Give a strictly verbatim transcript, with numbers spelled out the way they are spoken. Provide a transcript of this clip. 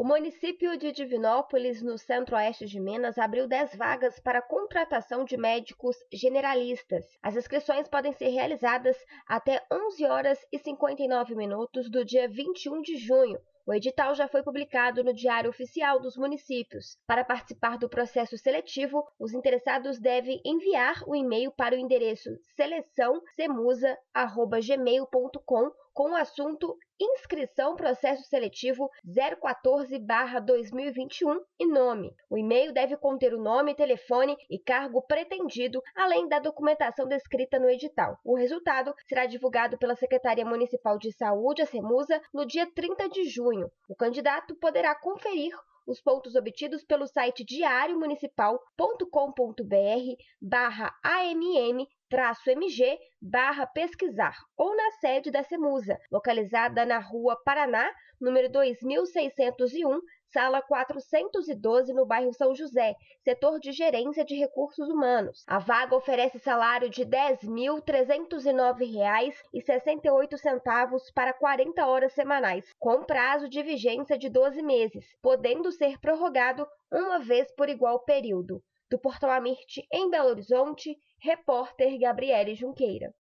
O município de Divinópolis, no centro-oeste de Minas, abriu dez vagas para a contratação de médicos generalistas. As inscrições podem ser realizadas até onze horas e cinquenta e nove minutos do dia vinte e um de junho. O edital já foi publicado no Diário Oficial dos Municípios. Para participar do processo seletivo, os interessados devem enviar o e-mail para o endereço seleção semusa arroba gmail ponto com com o assunto Inscrição Processo Seletivo zero quatorze barra dois mil e vinte e um e nome. O e-mail deve conter o nome, telefone e cargo pretendido, além da documentação descrita no edital. O resultado será divulgado pela Secretaria Municipal de Saúde, a Semusa, no dia trinta de junho. O candidato poderá conferir os pontos obtidos pelo site diário municipal ponto com ponto br barra amm traço mg barra pesquisar ou na sede da Semusa, localizada na Rua Paraná, número dois mil seiscentos e um, sala quatrocentos e doze, no bairro São José, setor de gerência de recursos humanos. A vaga oferece salário de dez mil trezentos e nove reais e sessenta e oito centavos para quarenta horas semanais, com prazo de vigência de doze meses, podendo ser prorrogado uma vez por igual período. Do Portal Amirte, em Belo Horizonte, repórter Gabriele Junqueira.